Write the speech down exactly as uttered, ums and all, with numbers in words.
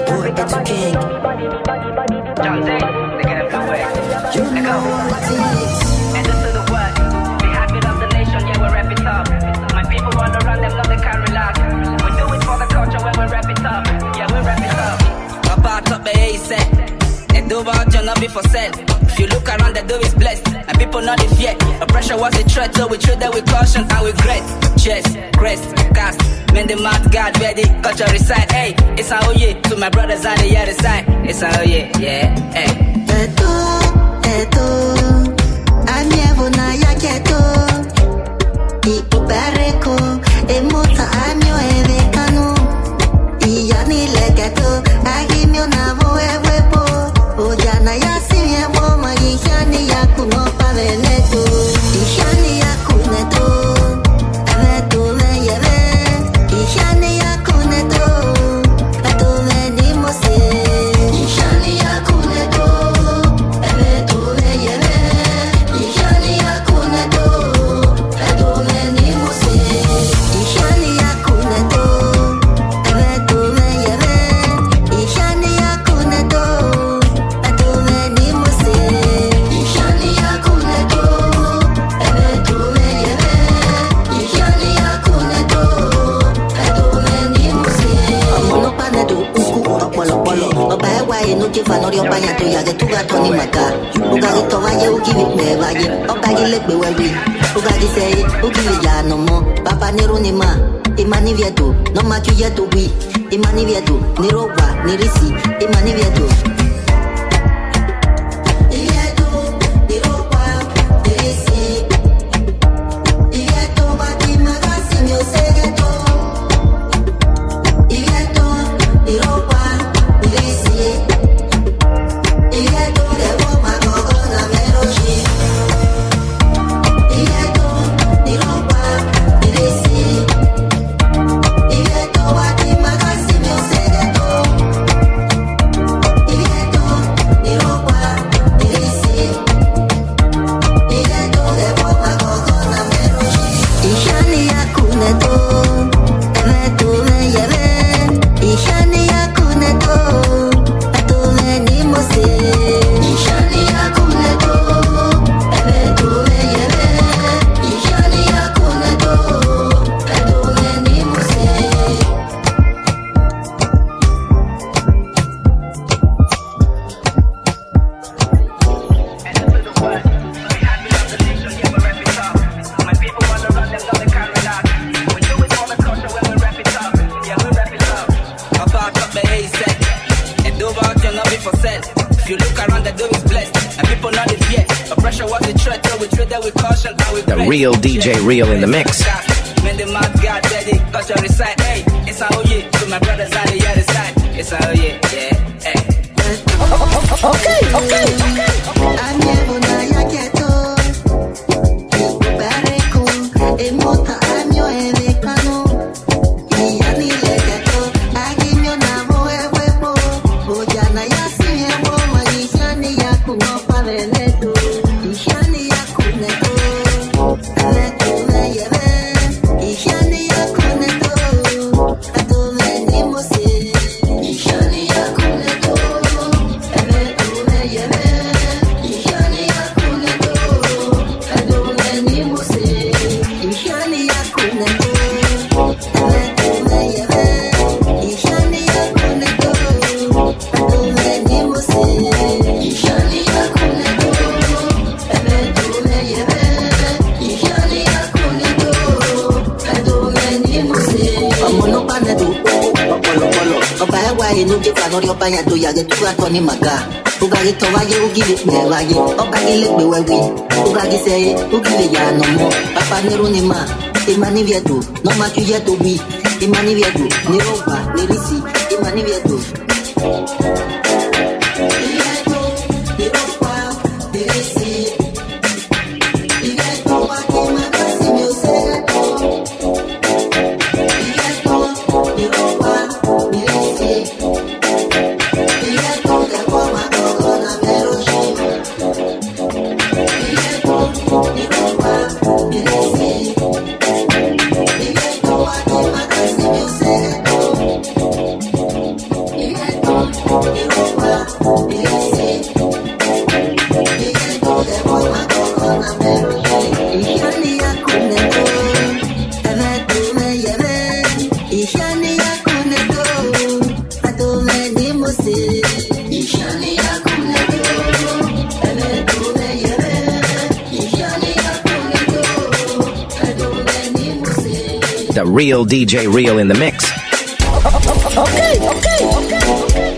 boy, it's a king. John Day, they get him away. Let go. And this is the word. We have it of the nation, yeah, we rap it up. My people run around them, love they can't relax. We do it for the culture when we rap it up. Yeah, we rap it up. Papa top the A set. They do about you, not before sell. If you look around, the door is blessed. And people not the fear. Oppression was a threat, so we treat that with caution and with grace. Chest, crest, cast. Men the mouth guard ready, culture reside. Hey, it's a oh yeah. To my brothers on the other side. It's a oh yeah, yeah, hey. Eto, eto. Anyevo na yaketo. Ipo bareko. Emota anyo evekano. Iyani leketo. Agimyo na voewepo. Ojana yasi yevo ma ishani yakuno paveneto. Ishani yakuneto. Eveto veyeve. Ishani yakuneto. Eto venimose. Ishani yakuneto. Eveto veyeve. Ishani yakuneto. Eto venimose. Ishani yakuneto. Eveto veyeve. Ishani yakuneto. Eto venimose. Ishani yakuneto. Eveto veyeve. Ishani yakuneto. Eto venimose. Omono panedo uku opolopolo. Oba ewa enuki fanori oba yato yage tuga toni maka. Uga gito vaye ugi vipne vaye. Oba gilegbe wewi. Uga giseye ugi vija no mo. Papa niru ni ma. Imani vietu no machu yetu wi. Imani vietu nirowa nirisi. Imani vietu. Ivietu nirowa nirisi. Ivietu bati magasi miosegeto. Ivietu nirowa nirisi. Ivietu devo magogo na meroshi. Ivietu nirowa nirisi. Ivietu bati magasi miosegeto. Ivietu nirowa nirisi. Ivietu devo magogo na meroshi. Ishani yakuneto. Evetu veyeve. Ishani yakuneto. Eto venimose. Ishani yakuneto. Evetu veyeve. Ishani yakuneto. Eto venimose. And this is the word. We have it of the nation, yeah, we rap it up. My people run around them, love they can't relax. We do it for the culture when we rap it up. Yeah, we rap it up. Papa top the A set. And do about you, not before sell. If you look around, the door is blessed. And people not the fear. Oppression was a threat, so we treat that with caution and with The grace. real D J Real in the mix. Men the mouth guard ready, culture reside. Hey, it's a oh yeah. To my brothers on the other side. It's a oh yeah, yeah, hey. Okay, okay, okay. Anyevo na yaketo. Ipo bareko. Emota anyo evekano. Iyani leketo. Agimyo na voewepo. Ojana yasi yevo ma ishani yakuno paveneto. Ishani yakuneto. Eveto veyeve. Ishani yakuneto. Eto venimose. Ishani yakuneto. Eveto veyeve. Ishani yakuneto. Eto venimose. Ishani yakuneto. Eveto veyeve. Ishani yakuneto. Eto venimose. Ishani yakuneto. Eveto veyeve. Ishani yakuneto. Eto venimose. Omono panedo opolopolo. Oba ewa enuki fanori oba yato yage tuga toni maka. Uga gito vaye ugi vipne vaye. Oba gilegbe wewi. Uga giseye ugi vija no mo. Papa niru ni ma. Imani vietu no machu yetu wi. Imani vietu nirowa nirisi. Imani vietu. Ivietu nirowa nirisi. Ivietu bati magasi miosegeto. Ivietu nirowa nirisi. Ivietu devo magogo na meroshi. Ivietu nirowa nirisi. Ivietu bati magasi miosegeto. Ivietu the real D J Real in the mix.